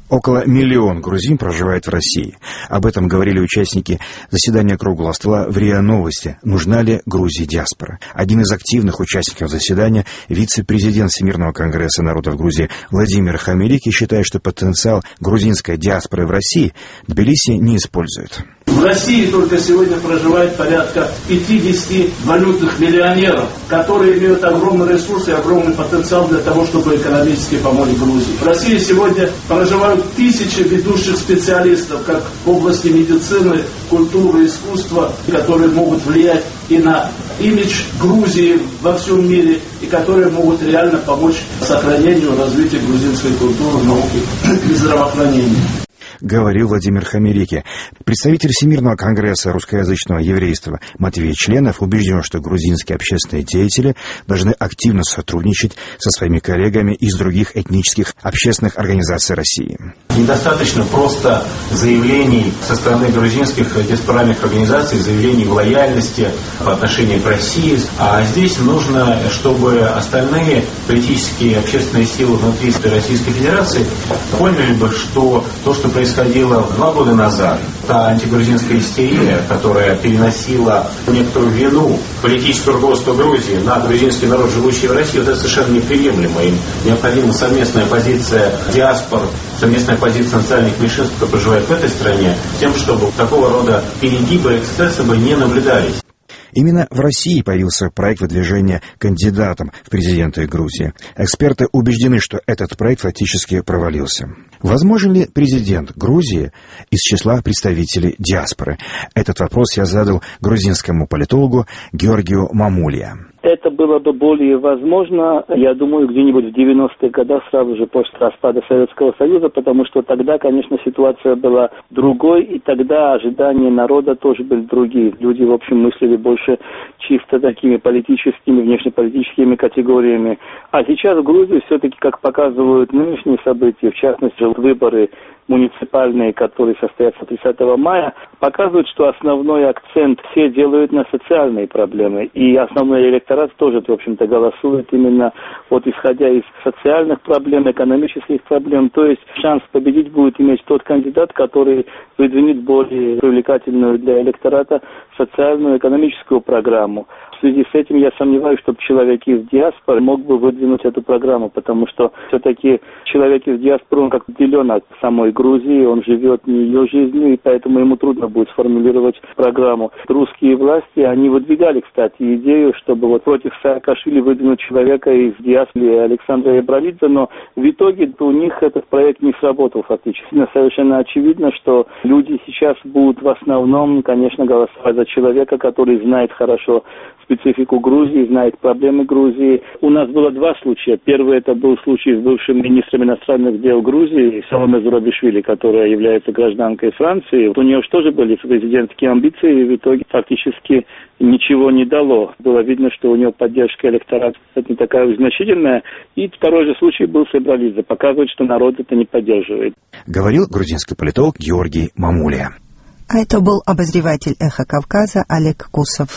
Около 1 миллиона грузин проживает в России. Об этом говорили участники заседания круглого стола в РИА Новости. Нужна ли Грузии диаспора? Один из активных участников заседания, вице-президент Всемирного конгресса народов Грузии Владимир Хамерики, считает, что потенциал грузинской диаспоры в России Тбилиси не использует. В России только сегодня проживает порядка 50 валютных миллионеров, которые имеют огромный ресурс и огромный потенциал для того, чтобы экономически помочь Грузии. В России сегодня проживают тысячи ведущих специалистов, как в области медицины, культуры, искусства, которые могут влиять и на имидж Грузии во всем мире, и которые могут реально помочь сохранению и развитию грузинской культуры, науки и здравоохранения. Говорил Владимир Хамерики. Представитель Всемирного конгресса русскоязычного еврейства Матвей Членов убежден, что грузинские общественные деятели должны активно сотрудничать со своими коллегами из других этнических общественных организаций России. Недостаточно просто заявлений со стороны грузинских диаспоральных организаций, заявлений в лояльности по отношению к России. А здесь нужно, чтобы остальные политические и общественные силы внутри Российской Федерации поняли бы, что то, что происходило 2 года назад, та антигрузинская истерия, которая переносила некоторую вину политического руководства Грузии на грузинский народ, живущий в России, вот это совершенно неприемлемо. Им необходима совместная позиция диаспор, совместная позиция национальных меньшинств, которые проживают в этой стране, с тем, чтобы такого рода перегибы и эксцессы бы не наблюдались. Именно в России появился проект выдвижения кандидатом в президенты Грузии. Эксперты убеждены, что этот проект фактически провалился. Возможен ли президент Грузии из числа представителей диаспоры? Этот вопрос я задал грузинскому политологу Георгию Мамулия. Это было бы более возможно, я думаю, где-нибудь в 90-х годах, сразу же после распада Советского Союза, потому что тогда, конечно, ситуация была другой, и тогда ожидания народа тоже были другие. Люди, в общем, мыслили больше чисто такими политическими, внешнеполитическими категориями. А сейчас в Грузии все-таки, как показывают нынешние события, в частности, выборы муниципальные, которые состоятся 30 мая, показывают, что основной акцент все делают на социальные проблемы. И основной электорат тоже, в общем-то, голосует именно вот исходя из социальных проблем, экономических проблем. То есть шанс победить будет иметь тот кандидат, который выдвинет более привлекательную для электората социальную, экономическую программу. В связи с этим я сомневаюсь, чтобы человек из диаспоры мог бы выдвинуть эту программу, потому что все-таки человек из диаспоры, он как отделен от самой Грузии, он живет не ее жизнью, и поэтому ему трудно будет сформулировать программу. Русские власти, они выдвигали, кстати, идею, чтобы вот против Саакашвили выдвинуть человека из диаспоры Александра Ибралидзе, но в итоге у них этот проект не сработал фактически. Совершенно очевидно, что люди сейчас будут в основном, конечно, голосовать за человека, который знает хорошо специфику Грузии, знает проблемы Грузии. У нас было 2 случая. Первый это был случай с бывшим министром иностранных дел Грузии Саломе Зурабишвили, которая является гражданкой Франции. У нее же тоже были президентские амбиции, и в итоге фактически ничего не дало. Было видно, что у нее поддержка электората не такая значительная. И второй же случай был с Ибралидзе. Показывает, что народ это не поддерживает. Говорил грузинский политолог Георгий Мамулия. А это был обозреватель «Эхо Кавказа» Олег Кусов.